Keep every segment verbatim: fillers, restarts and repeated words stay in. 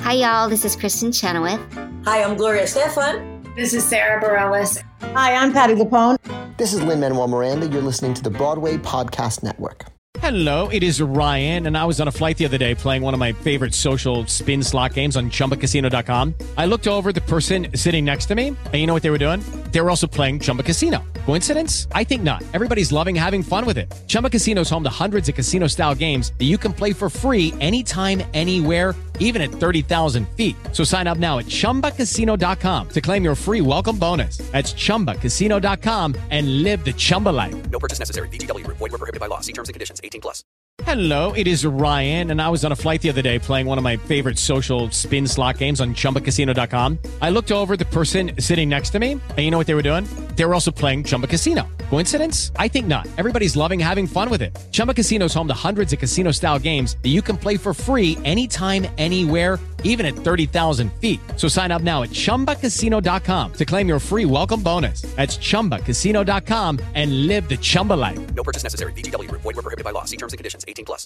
Hi, y'all. This is Kristen Chenoweth. Hi, I'm Gloria Stefan. This is Sarah Bareilles. Hi, I'm Patti LuPone. This is Lin-Manuel Miranda. You're listening to the Broadway Podcast Network. Hello, it is Ryan, and I was on a flight the other day playing one of my favorite social spin slot games on Chumba Casino dot com. I looked over at the person sitting next to me, and you know what they were doing? They were also playing Chumba Casino. Coincidence? I think not. Everybody's loving having fun with it. Chumba Casino is home to hundreds of casino-style games that you can play for free anytime, anywhere, even at thirty thousand feet. So sign up now at Chumba Casino dot com to claim your free welcome bonus. That's Chumba Casino dot com and live the Chumba life. No purchase necessary. V G W. Void where prohibited by law. See terms and conditions. eighteen plus. Hello, it is Ryan, and I was on a flight the other day playing one of my favorite social spin slot games on Chumba Casino dot com. I looked over at the person sitting next to me, and you know what they were doing? They were also playing Chumba Casino. Coincidence? I think not. Everybody's loving having fun with it. Chumba Casino is home to hundreds of casino-style games that you can play for free anytime, anywhere, even at thirty thousand feet. So sign up now at Chumba Casino dot com to claim your free welcome bonus. That's Chumba Casino dot com and live the Chumba life. No purchase necessary. V G W. Void where prohibited by law. See terms and conditions. eighteen plus.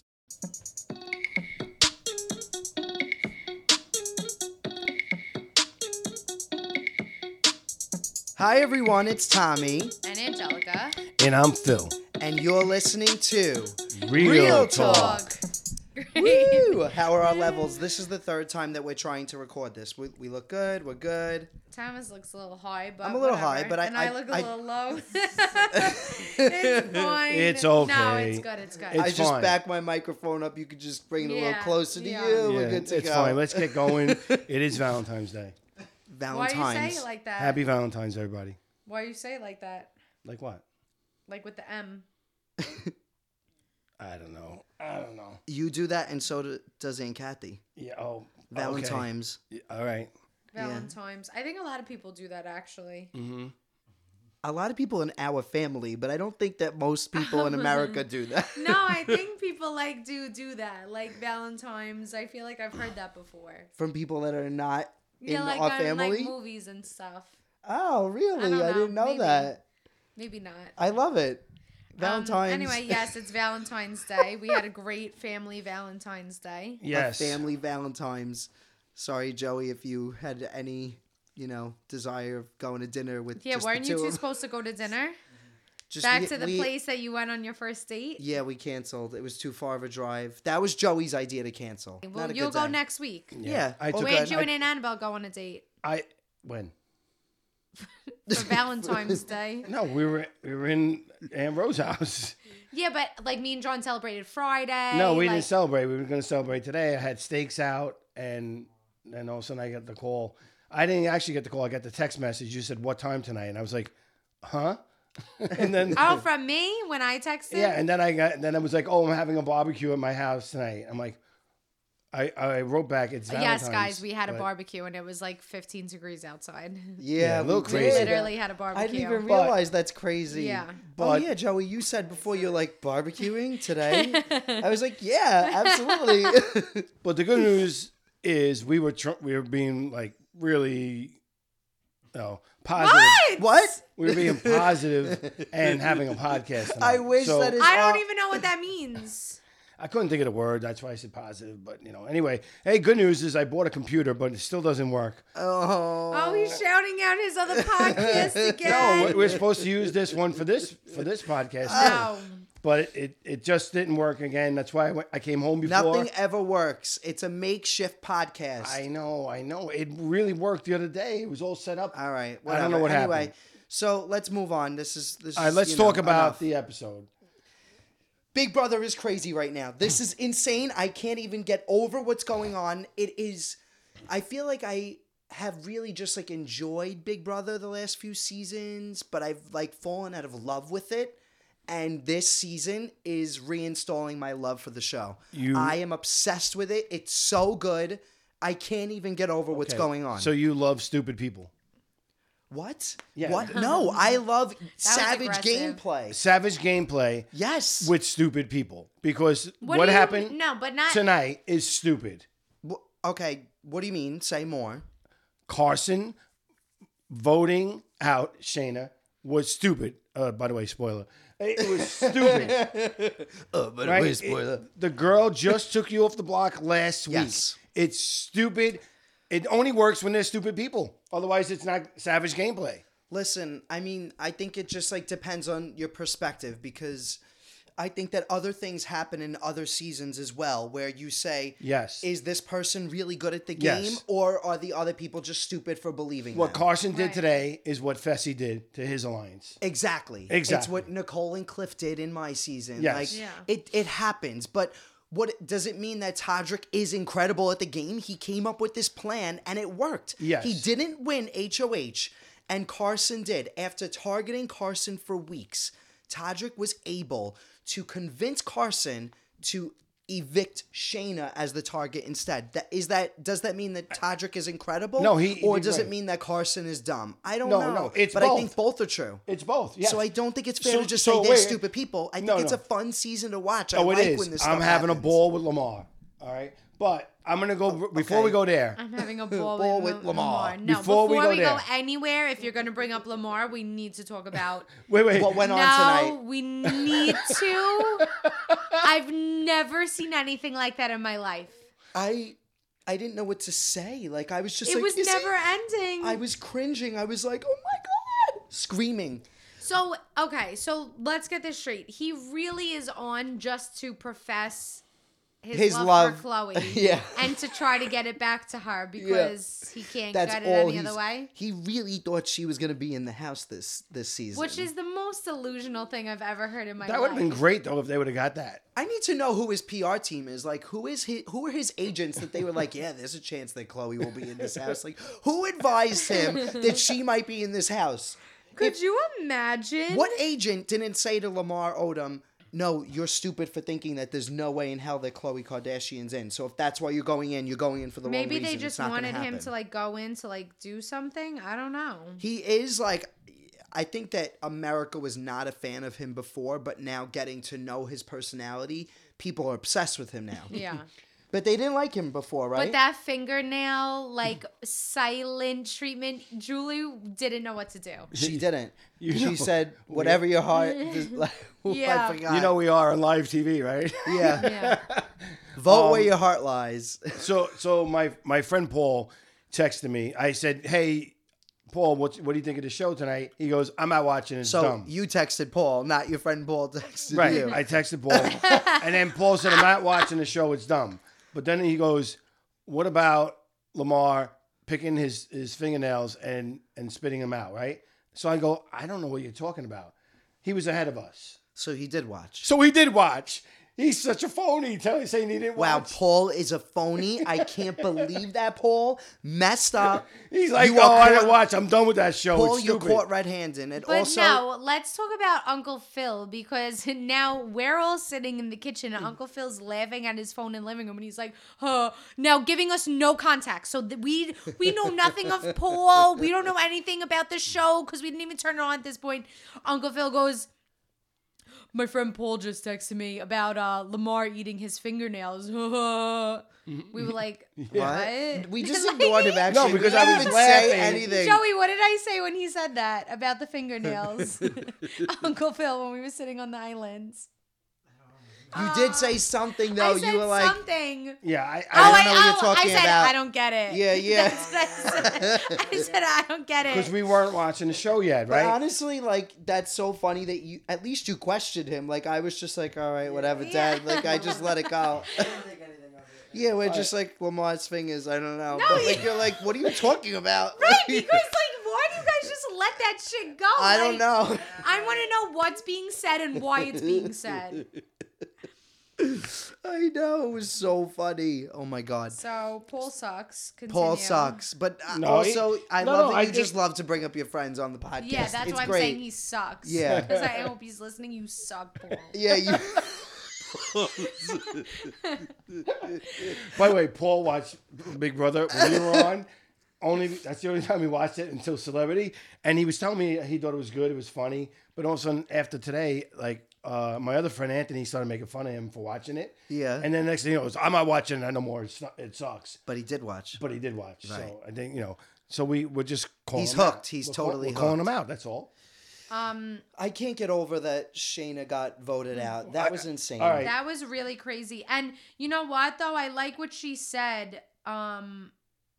Hi everyone, it's Tommy. And Angelica. And I'm Phil. And you're listening to Real, Real Talk. Talk. Woo! How are our levels? This is the third time that we're trying to record this. We, we look good, we're good. Thomas looks a little high, but I'm a little whatever. high, but I- and I, I- look a I- little low. It's fine. It's okay. No, it's good. It's good. It's I just fine. backed my microphone up. You could just bring it a little Yeah, closer to yeah. you. Yeah, We're good to it's go. fine. Let's get going. It is Valentine's Day. Why Valentine's. you say it like that? Happy Valentine's, everybody. Why you say it like that? Like what? Like with the M. I don't know. I don't know. You do that, and so do, does Aunt Kathy. Yeah. Oh. Valentine's. Okay. Yeah, all right. Valentine's. I think a lot of people do that actually. Mm-hmm. A lot of people in our family, but I don't think that most people in America do that. No, I think people like do do that. Like Valentine's. I feel like I've heard that before. From people that are not Yeah, in like our on family. like movies and stuff. Oh, really? I don't I, know. didn't know Maybe. that. Maybe not. I love it. Um, Valentine's. anyway, yes, it's Valentine's Day. We had a great family Valentine's Day. Yes. A family Valentine's. Sorry, Joey, if you had any, you know, desire of going to dinner with Yeah, just weren't the you two two of- supposed to go to dinner? Just Back we- to the we- place that you went on your first date? Yeah, we canceled. It was too far of a drive. That was Joey's idea to cancel. Well, Not a you'll good go day. next week. Yeah. I all took Where'd good. you I- and Aunt Annabelle go on a date? I when? For Valentine's Day? No, we were we were in Aunt Rose's house. Yeah, but like me and John celebrated Friday. No, we like, didn't celebrate. We were going to celebrate today. I had steaks out, and then all of a sudden I got the call. I didn't actually get the call. I got the text message. You said, "What time tonight?" And I was like, "Huh?" And then Oh, from me when I texted? yeah, and then I got then I was like, "Oh, I'm having a barbecue at my house tonight." I'm like, I I wrote back, "It's Valentine's." Yes, guys, we had a but- barbecue and it was like fifteen degrees outside. Yeah, Yeah, a little we crazy. did. Literally had a I barbecue. didn't even But- realize that's crazy. Yeah. But, oh, But- yeah, Joey, you said before you're like barbecuing today. I was like, yeah, absolutely. But the good news is we were tr- we were being like really, you know, positive. What? What? We were being positive and having a podcast. Tonight. I wish So, that is. I don't uh, even know what that means. I couldn't think of the word. That's why I said positive. But you know, anyway. Hey, good news is I bought a computer, but it still doesn't work. Oh. Oh, he's shouting out his other podcast No, again. we're- we're supposed to use this one for this for this podcast. No. But it, it, it just didn't work again. That's why I, went, I came home before. Nothing ever works. It's a makeshift podcast. I know, I know. It really worked the other day. It was all set up. All right. I don't whatever. know what anyway, happened. so let's move on. This is this. All right, is, let's you talk know, about enough. the episode. Big Brother is crazy right now. This is insane. I can't even get over what's going on. It is. I feel like I have really just like enjoyed Big Brother the last few seasons, but I've like fallen out of love with it. And this season is reinstalling my love for the show. You- I am obsessed with it. It's so good. I can't even get over what's Okay, going on. So you love stupid people. What? Yeah. What? No, I love savage aggressive. gameplay. Savage gameplay Yes. with stupid people. Because What what, do you- happened no, but not- tonight is stupid. Wh- Okay, what do you mean? Say more. Carson voting out Shayna was stupid. Uh, by the way, spoiler. It was stupid. Oh, but right? It- the girl just took you off the block last week. Yes. It's stupid It only works when there's stupid people. Otherwise, it's not savage gameplay. Listen, I mean, I think it just like depends on your perspective, because I think that other things happen in other seasons as well, where you say, Yes. is this person really good at the game, Yes. or are the other people just stupid for believing What them? Carson did Right. today is what Fessy did to his alliance. Exactly. It's Exactly. what Nicole and Cliff did in my season. Yes. Like, Yeah. it, it happens, but what does it mean that Todrick is incredible at the game? He came up with this plan and it worked. Yes. He didn't win H O H, and Carson did. After targeting Carson for weeks, Todrick was able to convince Carson to evict Shayna as the target instead. That is that does that mean that Todrick is incredible? No, he- or he- does it right. mean that Carson is dumb? I don't No, know. no, it's but I both. think both are true. It's both. Yes. So I don't think it's fair So- to just so say they're wait, stupid people. I think no, it's no. a fun season to watch. I Oh, it like is. when this I'm stuff having a happens. ball with Lamar. All right. But I'm going to go, before okay. we go there. I'm having a ball, Ball with, with Lam- Lamar. Lamar. No, Before before, we we, go go, there. anywhere, if you're going to bring up Lamar, we need to talk about. Wait, wait. What went on no, tonight? we need to. I've never seen anything like that in my life. I I didn't know what to say. Like I was just It like, was "Is he-" never ending. I was cringing. I was like, oh my god, screaming. So, okay, so let's get this straight. He really is on just to profess his, His love, love. for Chloe. Yeah. And to try to get it back to her because he can't That's get it all any he's, other way. He really thought she was gonna be in the house this this season. Which is the most delusional thing I've ever heard in my That life. would have been great, though, if they would have got that. I need to know who his P R team is. Like, who is he? Who are his agents that they were like, yeah, there's a chance that Chloe will be in this house. Like, who advised him that she might be in this house? Could you imagine? What agent didn't say to Lamar Odom, no, you're stupid for thinking that there's no way in hell that Khloe Kardashian's in. So if that's why you're going in, you're going in for the Maybe wrong reason. they It's just not gonna wanted him happen. to like go in to like do something. I don't know. He is like, I think that America was not a fan of him before, but now getting to know his personality, people are obsessed with him now. Yeah. But they didn't like him before, right? But that fingernail, like silent treatment, Julie didn't know what to do. She didn't. You she know, said, whatever your heart. Just, like, Yeah. I forgot. You know we are on live T V, right? yeah. Yeah. Vote Um, where your heart lies. so so my my friend Paul texted me. I said, hey, Paul, what, what do you think of the show tonight? He goes, I'm out watching. It's So dumb. you texted Paul, not your friend Paul texted Right. you. I texted Paul. And then Paul said, I'm not watching the show. It's dumb. But then he goes, what about Lamar picking his, his fingernails and, and spitting them out, right? So I go, I don't know what you're talking about. He was ahead of us. So he did watch. So he did watch. He's such a phony, telling saying he didn't Wow, watch. Paul is a phony. I can't believe that, Paul. Messed up. He's like, You oh, are I didn't caught- watch. I'm done with that show. Paul, it's you're stupid. caught red-handed. And But also, now let's talk about Uncle Phil because now we're all sitting in the kitchen Hmm. and Uncle Phil's laughing at his phone in the living room and he's like, "Huh." Now giving us no context, so that we we know nothing of Paul. We don't know anything about the show because we didn't even turn it on at this point. Uncle Phil goes, "My friend Paul just texted me about uh, Lamar eating his fingernails." We were like, what? "What?" We just Like- ignored him, actually. because we I didn't was even say laughing. anything. Joey, what did I say when he said that about the fingernails? Uncle Phil, when we were sitting on the islands. You did say something, though. I said You were like, something. Yeah, I, Oh, I don't know what you're oh, talking I said, about. I don't get it. Yeah, yeah. That's what I said. I said, I don't get because it. we weren't watching the show yet, but right? honestly, like, that's so funny that you, at least you questioned him. Like, I was just like, all right, whatever, Dad. Like, I just let it go. Yeah, we're just like Lamar's fingers. I don't know. No, but you- like, you're like, what are you talking about? Right, because, like, why do you guys just let that shit go? I Like, don't know. I want to know what's being said and why it's being said. I know. It was so funny. Oh, my God. So, Paul sucks. Continue. Paul sucks. But uh, No, also, he- I no, love no, that I you think- just love to bring up your friends on the podcast. Yeah, that's it's why I'm great. saying he sucks. Yeah. Because I hope he's listening. You suck, Paul. Yeah, you. By the way, Paul watched Big Brother when we were on. Only that's the only time he watched it until Celebrity, and he was telling me he thought it was good, it was funny. But all of a sudden, after today, like uh, my other friend Anthony started making fun of him for watching it. Yeah. And then next thing you know, it was, I'm not watching it no more. It's not, it sucks. But he did watch. But he did watch, Right. so I think you know. So we we're just calling He's him out. hooked. He's We're call- totally we're calling him hooked. out. That's all. Um, I can't get over that Shayna got voted out. That was insane. all right. That was really crazy. And you know what though? I like what she said. Um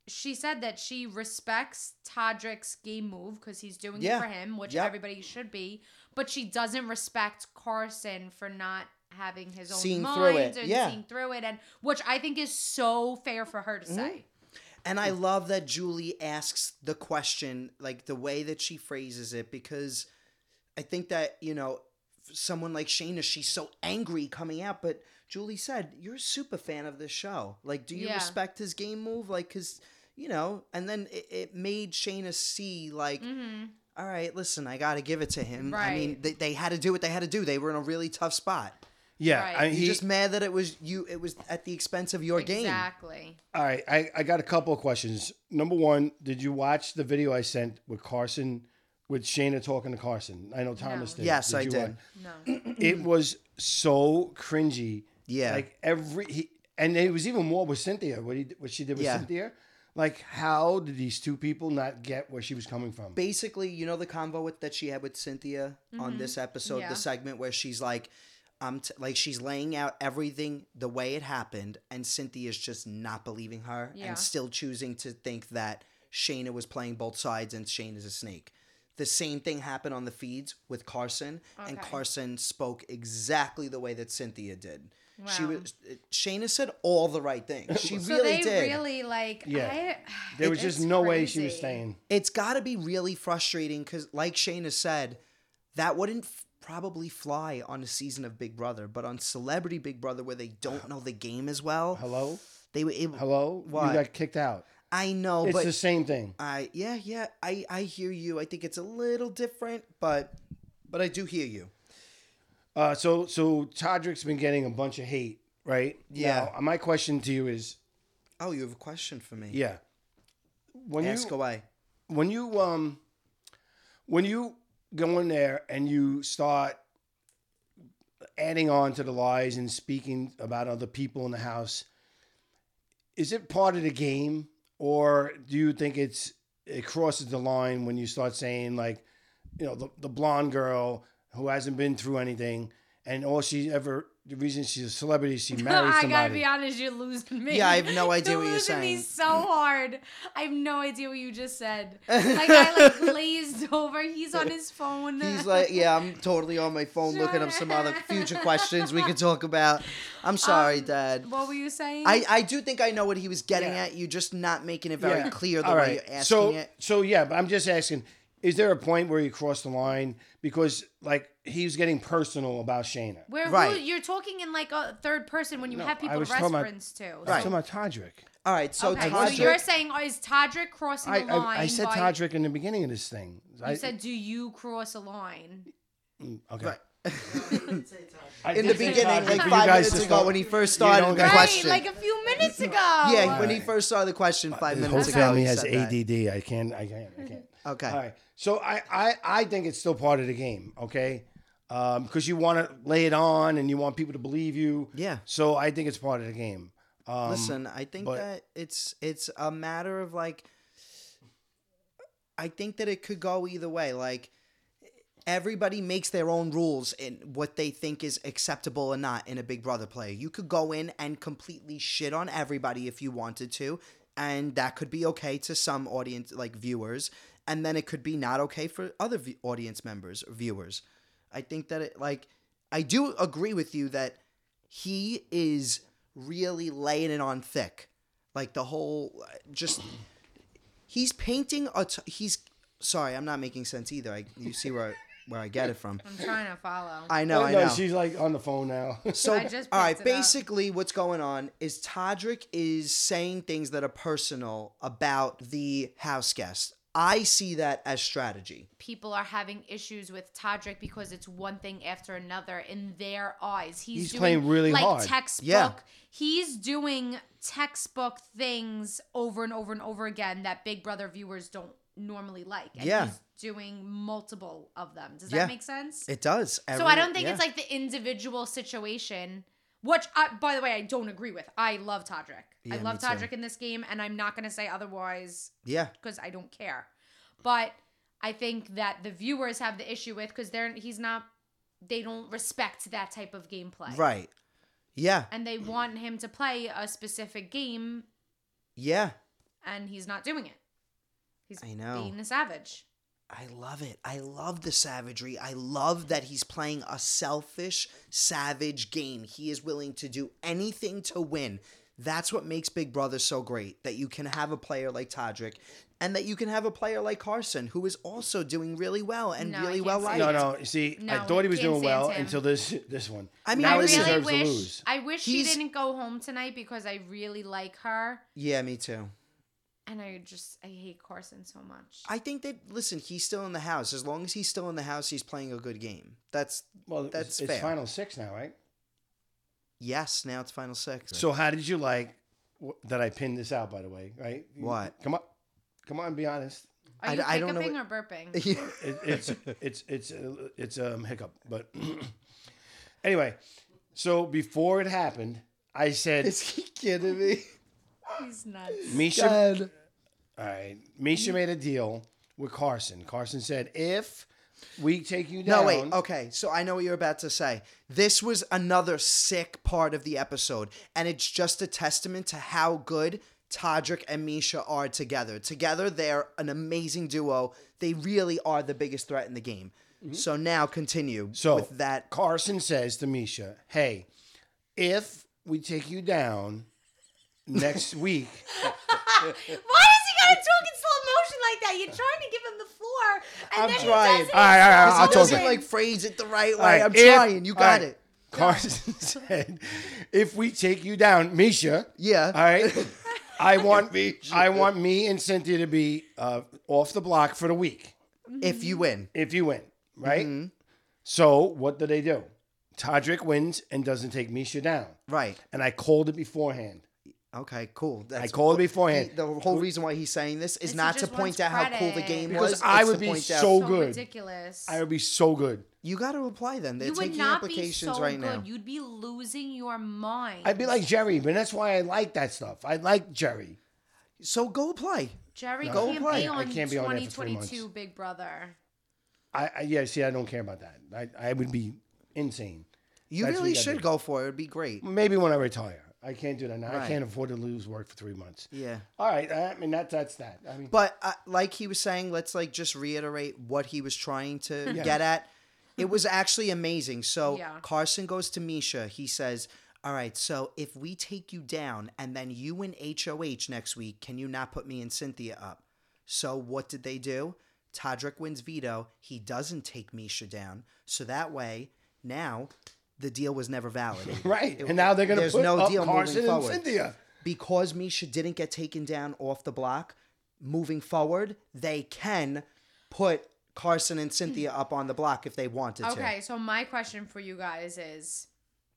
she said that she respects Todrick's game move because he's doing Yeah. it for him, which Yep. everybody should be. But she doesn't respect Carson for not having his own Seeing mind through it, and yeah. seeing through it, and which I think is so fair for her to Mm-hmm. say. And I love that Julie asks the question, like the way that she phrases it, because I think that, you know, someone like Shayna, she's so angry coming out, but Julie said, you're a super fan of this show. Like, do you Yeah. respect his game move? Like, because, you know, and then it, it made Shayna see, like, all right, listen, I got to give it to him. I mean, Right. they, they had to do what they had to do. They were in a really tough spot. Yeah, Right. I, You're he, just mad that it was you. It was at the expense of your game. Exactly. all right. I, I got a couple of questions. Number one, did you watch the video I sent with Carson, with Shayna talking to Carson? I know Thomas did. Yes, I you did. watch? No. It was so cringy. Yeah. Like every he, and it was even more with Cynthia. What he what she did with Yeah. Cynthia. Like, how did these two people not get where she was coming from? Basically, you know the convo with, that she had with Cynthia on this episode, Yeah. the segment where she's like, um, t- like she's laying out everything the way it happened, and Cynthia's just not believing her Yeah. and still choosing to think that Shayna was playing both sides and Shayna's a snake. The same thing happened on the feeds with Carson, and Okay. Carson spoke exactly the way that Cynthia did. She Wow. was Shayna said all the right things. She So really they did. really like. Yeah. I, There was just it's no way she was crazy. staying. It's got to be really frustrating because, like Shayna said, that wouldn't f- probably fly on a season of Big Brother, but on Celebrity Big Brother, where they don't know the game as well, Hello, they were able. hello. What? You got kicked out. I know, It's but the same thing. I yeah yeah I I hear you. I think it's a little different, but but I do hear you. Uh, so so Todrick's been getting a bunch of hate, right? Yeah. Now, my question to you is, Oh, you have a question for me? yeah, when Ask you away. when you um when you go in there and you start adding on to the lies and speaking about other people in the house, is it part of the game, or do you think it's it crosses the line when you start saying, like, you know, the, the blonde girl who hasn't been through anything and all she ever, the reason she's a celebrity, she married I somebody. gotta be honest, you're losing me. Yeah, I have no idea You're what you're losing me saying. so hard. I have no idea what you just said. Like I like glazed over. He's on his phone. He's like, yeah, I'm totally on my phone looking up some other future questions we could talk about. I'm sorry, Um, Dad. What were you saying? I, I do think I know what he was getting Yeah. at. You just not making it very Yeah. clear the All way right. you're asking so, it. So yeah, but I'm just asking, is there a point where you cross the line? Because like he's getting personal about Shayna. Where Right. who, you're talking in like a third person when you No, have I people to was talking about- reference to. I was Right. talking about Todrick. All right, so Okay, Todrick, so you're saying, oh, is Todrick crossing I, the line? I, I said by, Todrick in the beginning of this thing. You I, said, do you cross a line? okay. Right. I in the did say beginning, Todrick like for you five guys minutes to ago start- when he first you started don't the guys- Right, question. like a few minutes ago. yeah, when he Right. first started the question five His minutes whole ago. family he has said that. A D D. I can't. I can't. I can't. Okay. All right. So I, I, I think it's still part of the game. Okay. Because you want to lay it on and you want people to believe you. Yeah. So I think it's part of the game. Um, Listen, I think but- that it's it's a matter of like I think that it could go either way. Like everybody makes their own rules in what they think is acceptable or not in a Big Brother play. You could go in and completely shit on everybody if you wanted to, and that could be okay to some audience like viewers, and then it could be not okay for other v- audience members or viewers. I think that it like I do agree with you that he is really laying it on thick. Like the whole just he's painting a t- he's sorry, I'm not making sense either. I you see where where I get it from. I'm trying to follow. I know, no, I no, know. she's like on the phone now. So, I just all right, picked it up. basically what's going on is Todrick is saying things that are personal about the house guest. I see that as strategy. People are having issues with Todrick because it's one thing after another in their eyes. He's, He's doing, playing really like hard. textbook. Yeah. He's doing textbook things over and over and over again that Big Brother viewers don't normally like. And Yeah. he's doing multiple of them. Does Yeah. that make sense? It does. so Every- I don't think yeah. it's like the individual situation, which, I, by the way, I don't agree with. I love Todrick. Yeah, I love me too. Todrick in this game, and I'm not going to say otherwise Yeah. because I don't care. But I think that the viewers have the issue with because they're he's not they don't respect that type of gameplay. Right. Yeah. And they want him to play a specific game, Yeah. and he's not doing it. He's I know. being a savage. I love it. I love the savagery. I love that he's playing a selfish, savage game. He is willing to do anything to win. That's what makes Big Brother so great, that you can have a player like Todrick and that you can have a player like Carson, who is also doing really well and No, I really can't well say liked. No, no. You see, No, I thought he was can't doing stand well him. until this this one. I mean, now I he listen, really deserves to wish lose. I wish He's- she didn't go home tonight because I really like her. Yeah, me too. And I just I hate Carson so much. I think that, listen, he's still in the house. As long as he's still in the house, he's playing a good game. That's, Well, that's it's, it's fair. final six now, right? Yes, now it's final six. So how did you like wh- that I pinned this out, by the way, right? You- What? Come on. Come on, be honest. Are I- you I don't know hiccuping what- or burping? It, it's it's it's uh, it's a um, hiccup, but anyway. So before it happened, I said, Is he kidding me? He's nuts. Misha. God. All right, Misha made a deal with Carson. Carson said, if we take you down. No, wait. Okay, so I know what you're about to say. This was another sick part of the episode, and it's just a testament to how good Todrick and Misha are together. Together, they're an amazing duo. They really are the biggest threat in the game. So now continue So with that. Carson says to Misha, "Hey, if we take you down next week." Why does he gotta talk in slow motion like that? You're trying to give him the floor, and I'm then trying. he does it All right, all right, in I'll slow talk He doesn't to like phrase it the right way. All right, I'm if- trying. You all got right. it. Carson said, "If we take you down, Misha, Yeah. all right, I want me, I want me and Cynthia to be uh, off the block for the week If you win. if you win, right? So what do they do? Todrick wins and doesn't take Misha down, Right. and I called it beforehand. Okay, cool. That's, I called it beforehand He- the whole reason why he's saying this is Is he not to just point wants out how cool the credit. game Because was. I it's would to be point out- so so good. ridiculous. I would be so good. You got to apply then. They're you would taking not be applications so right good. now. You'd be losing your mind. I'd be like Jerry, but that's why I like that stuff. I like Jerry. So go apply. Jerry Go can't play. be I on can't be on there twenty for three months. twenty-two Big Brother. I, I yeah. See, I don't care about that. I, I would be insane. You That's what really you gotta should do. go for it. It'd be great. Maybe when I retire. I can't do that now. I Right. can't afford to lose work for three months. Yeah. All right. I mean, that, that's that. I mean, But uh, like he was saying, let's like just reiterate what he was trying to Yeah. get at. It was actually amazing. So Yeah. Carson goes to Misha. He says, all right, so if we take you down and then you win H O H next week, can you not put me and Cynthia up? So what did they do? Todrick wins veto. He doesn't take Misha down. So that way, now the deal was never validated. right. It- and now they're going to there's put no up deal Carson moving and forward. Cynthia. Because Misha didn't get taken down off the block, moving forward, they can put Carson and Cynthia up on the block if they wanted to. Okay, so my question for you guys is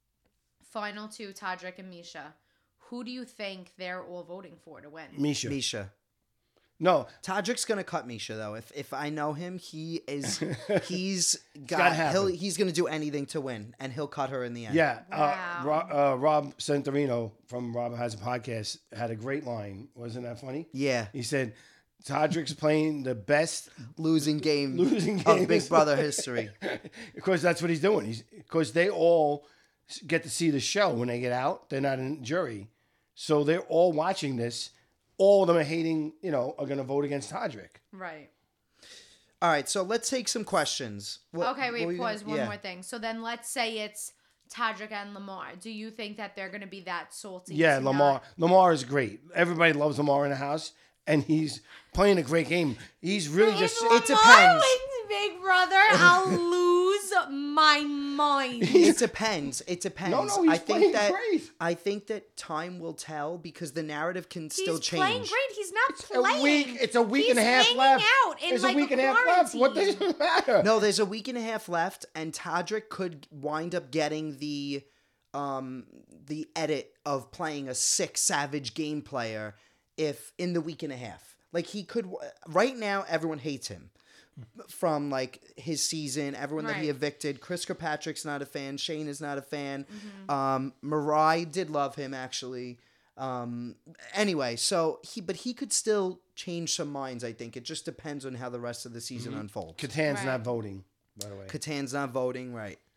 final two, Todrick and Misha. Who do you think they're all voting for to win? Misha. Misha. No. Todrick's gonna cut Misha though. If if I know him, he is he's gotta got happen. he'll he's gonna do anything to win, and he'll cut her in the end. Yeah. Wow. Uh, Rob, uh, Rob Santorino from Rob Has a Podcast had a great line. Wasn't that funny? Yeah. He said, Todrick's playing the best Losing game losing of game Big Brother history. because that's what he's doing. He's because they all get to see the show when they get out. They're not in jury, so they're all watching this. All of them are hating. You know, are going to vote against Todrick. Right. All right, so let's take some questions. What- Okay, what were wait, you pause. gonna- One yeah. more thing. So then let's say it's Todrick and Lamar. Do you think that they're going to be that salty? Yeah, to Lamar. not- Lamar is great. Everybody loves Lamar in the house, and he's playing a great game. He's really If just. Lamar It depends. wins Big Brother, I'll lose my mind. It depends. It depends. No, no, he's I think playing that great. I think that time will tell because the narrative can still He's change. playing great. He's not a playing. week. It's a week He's and a half hanging left. out in There's like a week and a half left. What does quarantine. it matter? No, there's a week and a half left, and Todrick could wind up getting the um the edit of playing a sick savage game player if in the week and a half. Like he could right now everyone hates him from like his season, everyone that he Right. evicted. Chris Kirkpatrick's not a fan, Shane is not a fan. Mm-hmm. Um Mariah did love him actually. Um anyway, so he but he could still change some minds, I think. It just depends on how the rest of the season unfolds. Catan's Right. not voting, by the way. Catan's not voting, right?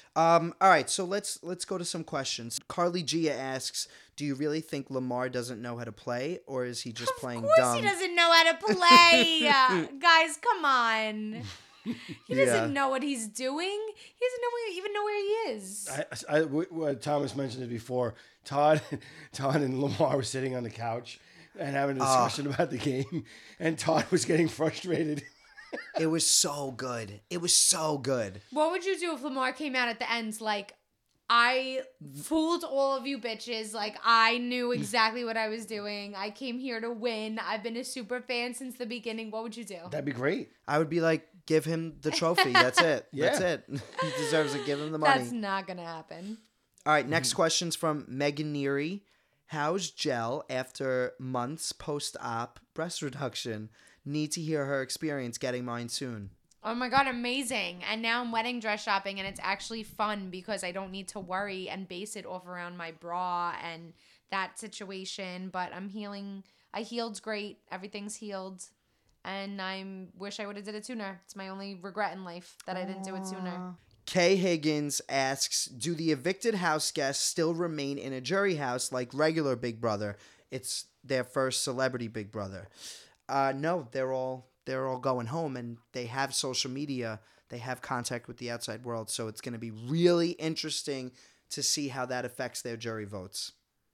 Um, all right, so let's let's go to some questions. Carly Gia asks, "Do you really think Lamar doesn't know how to play, or is he just playing Of course dumb?" he doesn't know how to play. Uh, guys, come on. He doesn't Yeah. know what he's doing. He doesn't know where, even know where he is. I, I, w- w- Thomas mentioned it before. Todd, Todd and Lamar were sitting on the couch and having a discussion about the game, and Todd was getting frustrated. It was so good. It was so good. What would you do if Lamar came out at the end like, I fooled all of you bitches. Like, I knew exactly what I was doing. I came here to win. I've been a super fan since the beginning. What would you do? That'd be great. I would be like, give him the trophy. That's it. That's Yeah. it. He deserves it. Give him the money. That's not going to happen. All right, next question's from Megan Neary. How's Gel after months post-op breast reduction? Need to hear her experience. Getting mine soon. Oh my God, amazing. And now I'm wedding dress shopping, and it's actually fun because I don't need to worry and base it off around my bra and that situation. But I'm healing. I healed great. Everything's healed. And I wish I would have did it sooner. It's my only regret in life that I didn't do it sooner. Kay Higgins asks, do the evicted house guests still remain in a jury house like regular Big Brother? It's their first celebrity Big Brother. Uh, no, they're all they're all going home, and they have social media. They have contact with the outside world, so it's going to be really interesting to see how that affects their jury votes.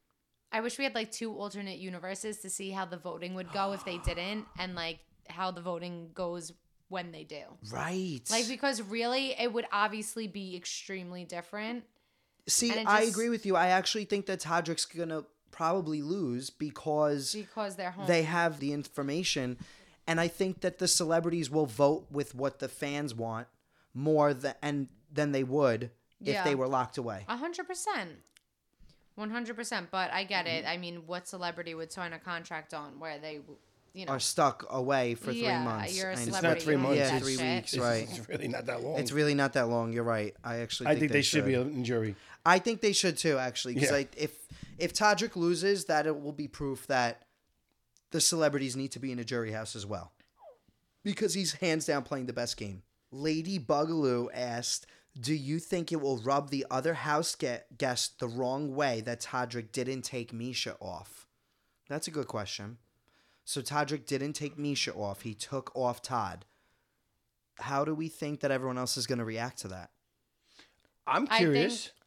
I wish we had like two alternate universes to see how the voting would go if they didn't, and like how the voting goes when they do. Right. Like, because really, it would obviously be extremely different. See, and it I just- agree with you. I actually think that Todrick's going to probably lose because Because they're home. they have the information, and I think that the celebrities will vote with what the fans want more than and than they would if Yeah. they were locked away. A hundred percent. One hundred percent. But I get it. I mean, what celebrity would sign a contract on where they, you know, Are stuck away for three Yeah, months. you're a I It's understand. celebrity. not three you don't months. need Yeah, that three shit. weeks, It's, right. it's really not that long. It's really not that long. You're right. I actually I think, think they should be in jury. I think they should too, actually, because Yeah. if if Todrick loses, that it will be proof that the celebrities need to be in a jury house as well, because he's hands down playing the best game. Lady Bugaloo asked, "Do you think it will rub the other house ge- guest the wrong way that Todrick didn't take Misha off?" That's a good question. So Todrick didn't take Misha off; he took off Todd. How do we think that everyone else is going to react to that? I'm I curious. think-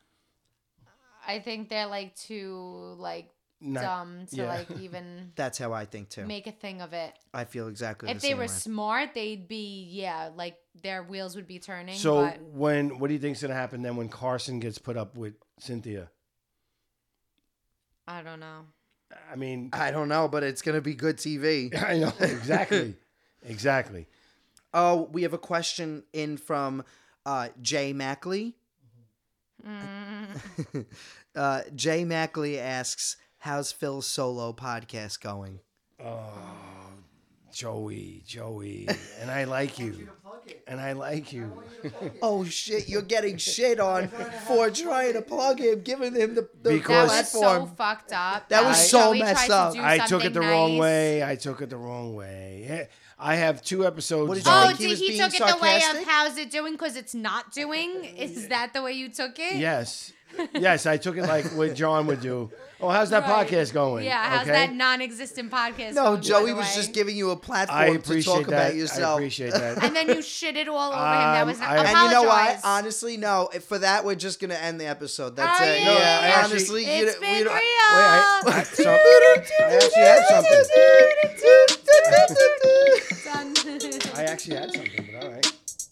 I think they're like too like Not- dumb to yeah. like even That's how I think too. make a thing of it. I feel exactly If the they same were way. smart, they'd be yeah, like their wheels would be turning. So but when what do you think's gonna happen then when Carson gets put up with Cynthia? I don't know. I mean, I don't know, but it's going to be good T V. I know exactly, exactly. Oh, we have a question in from uh, Jay Mackley. Mm. uh, Jay Mackley asks, how's Phil's solo podcast going? Joey, Joey, and I like you, and I like you. Oh, shit, you're getting shit on for trying to plug him, giving him the, the Because- That was so platform. fucked up. That was Uh, so Joey messed tried to up. do I took it the something wrong nice. way. I took it the wrong way. Yeah, I have two episodes. What did you Oh, think he did was he being took it the way of sarcastic? how's it doing because it's not doing? Is that the way you took it? Yes, yes, I took it like what John would do. Oh, how's that Right. podcast going? Yeah, how's okay? that non-existent podcast? No, going, by Joey the was way? just giving you a platform I to appreciate talk that. about I yourself. appreciate that. And then you shit it all over him. That Um, was I- apologize. And you know what? Honestly, no. If for that, we're just gonna end the episode. That's Oh, it. yeah, No, yeah, I actually- honestly, you It's don't- been we don't- real. Wait, I, I, so, I actually had something. Done. I actually had something, but all right.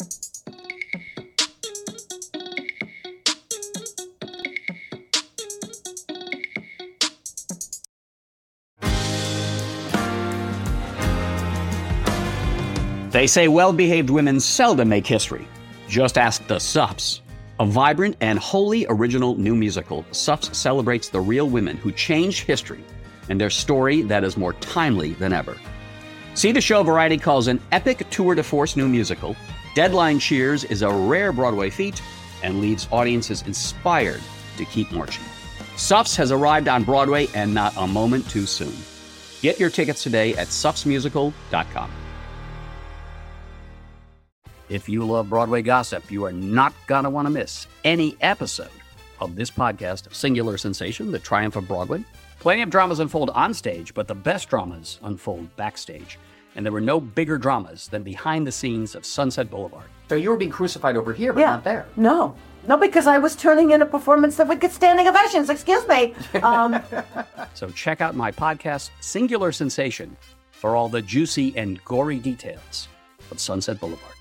They say well-behaved women seldom make history. Just ask the Suffs. A vibrant and wholly original new musical, Suffs celebrates the real women who changed history and their story that is more timely than ever. See the show Variety calls an epic tour de force new musical. Deadline Cheers is a rare Broadway feat and leaves audiences inspired to keep marching. Suffs has arrived on Broadway and not a moment too soon. Get your tickets today at suffs musical dot com. If you love Broadway gossip, you are not going to want to miss any episode of this podcast, Singular Sensation, The Triumph of Broadway. Plenty of dramas unfold on stage, but the best dramas unfold backstage. And there were no bigger dramas than behind the scenes of Sunset Boulevard. So you were being crucified over here, but Yeah. not there. No. No, because I was turning in a performance that would get standing ovations. Excuse me. Um, So check out my podcast, Singular Sensation, for all the juicy and gory details of Sunset Boulevard.